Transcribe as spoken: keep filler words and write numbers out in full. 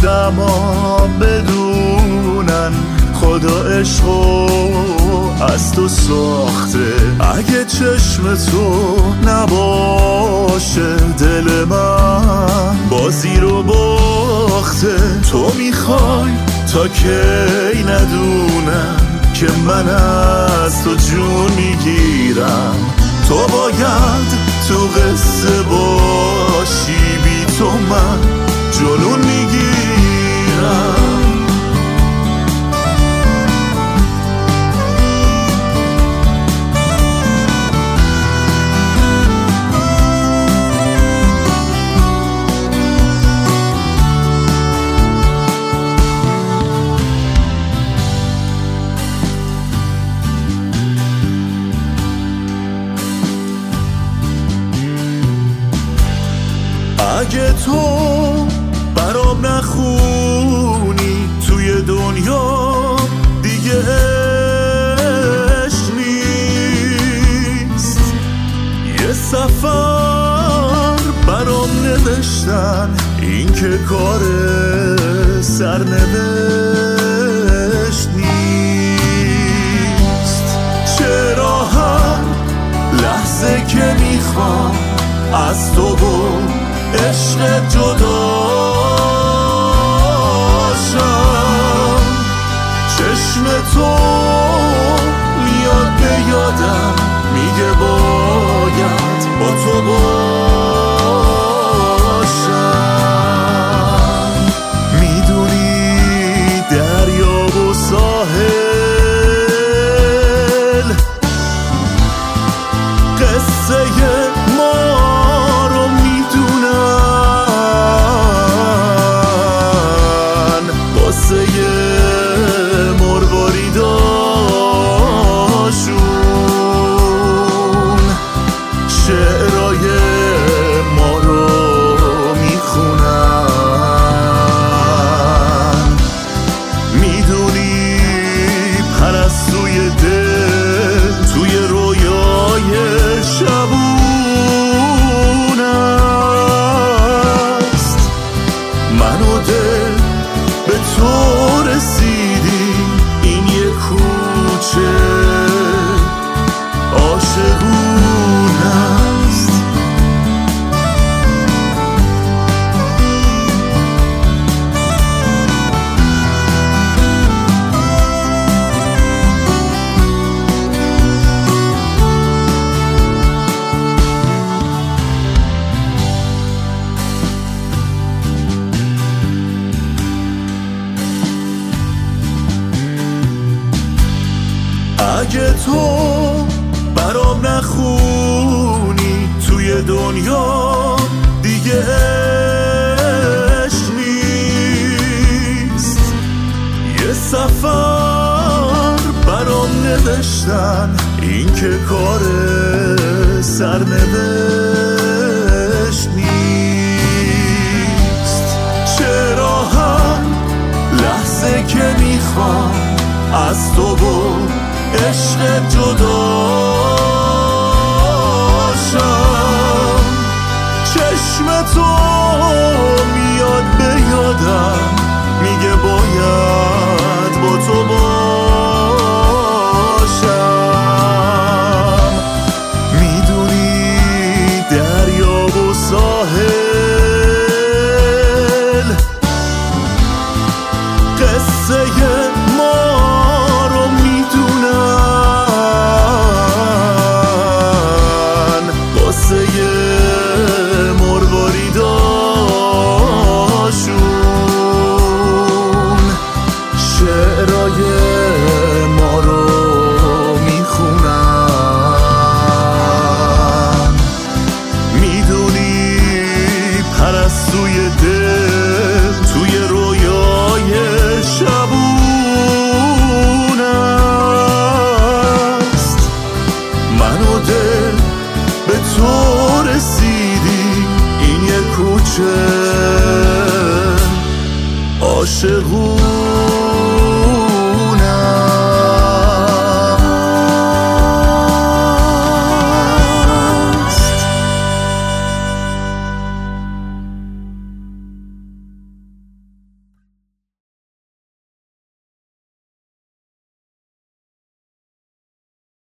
آدما بدونن خدا عشقو از تو ساخته. اگه چشم تو نباشه دل من بازی رو باخته. تو میخوای تا کی ندونم که من از تو جون میگیرم. تو باید تو قصه باشی، بی تو من جنون میگیرم. اگه تو برام نخونی توی دنیا دیگه عشق نیست. یه سفر برام نوشتن، این که کار سرنوشت نیست. چرا هر لحظه که میخوام از تو بود عشق جداشم، چشم تو میاد به یادم میگه باید با تو باشم. میدونی دریا و ساحل قصه ما رو میدونن، واسه مرواریداشون شعرهای ما رو میخونن. میدونی پرستوی دل توی رویای شبون است. من و دل به تو رسیدیم، این یه کوچه عاشقون است. اگه تو برام نخونی توی دنیا دیگه عشق نیست. یه سفر برام نوشتن، این که کار سرنوشت نیست. چرا هر لحظه که میخوام از تو بود عشق جداشم، چشم تو میاد به یادم میگه باید با تو باشم. میدونی دریا و ساحل قصه ما رو میدونن، واسه مرواریداشون شعرهای ما رو میخونن. میدونی پرستوی دل توی رویای شبون است. من و دل به تو رسیدیم، این یه کوچه عاشقون